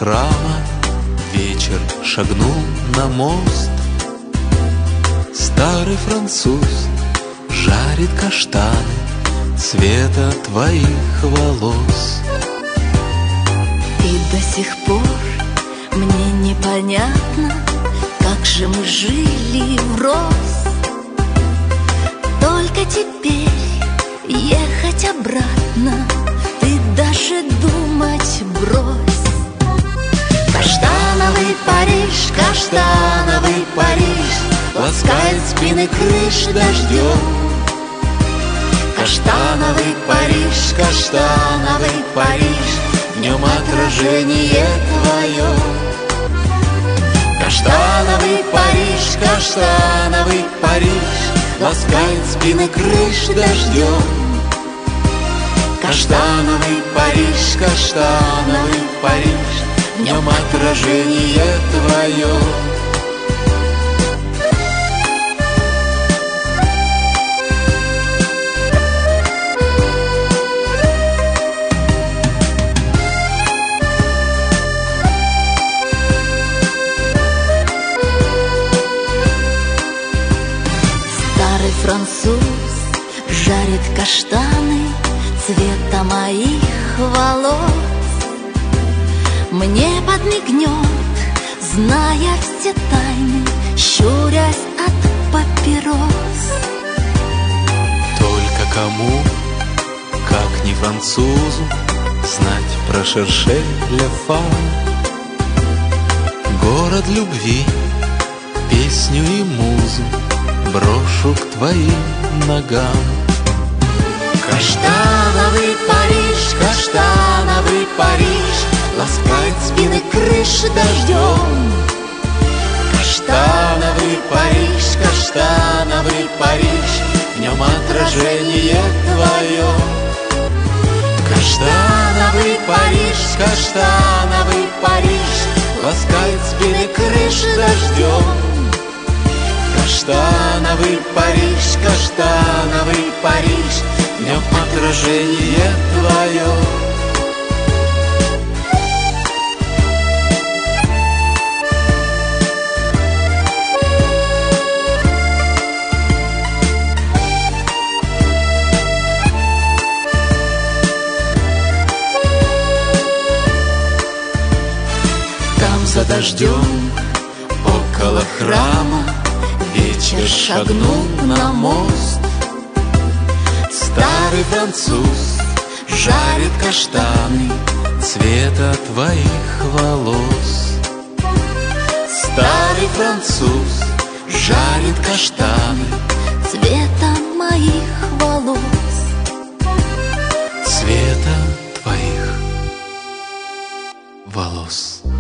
храма вечер шагнул на мост. Старый француз жарит каштаны цвета твоих волос. И до сих пор мне непонятно, как же мы жили врозь. Только теперь ехать обратно ты даже думать брось. Каштановый Париж, каштановый Париж ласкает спины крыш дождем. Каштановый Париж, каштановый Париж, в нем отражение твое. Каштановый Париж, каштановый Париж ласкает спины крыш дождем. Каштановый Париж, каштановый Париж, в нем отражение твое. Старый француз жарит каштаны цвета моих волос. Мне подмигнет, зная все тайны, щурясь от папирос. Только кому, как не французу, знать про Шерше Ля Фам, город любви, песню и музу брошу к твоим ногам. Каштановый Париж, каштановый Париж ласкает спины крыш дождем. Каштановый Париж, каштановый Париж, в нем отражение твое. Каштановый Париж, каштановый Париж ласкает спины крыш дождем. Каштановый Париж, каштановый Париж, в нем отражение твое. Там за дождем, около храма, вечер шагнул на мост. Старый француз жарит каштаны цвета твоих волос. Старый француз жарит каштаны Цвета моих волос. цвета твоих волос.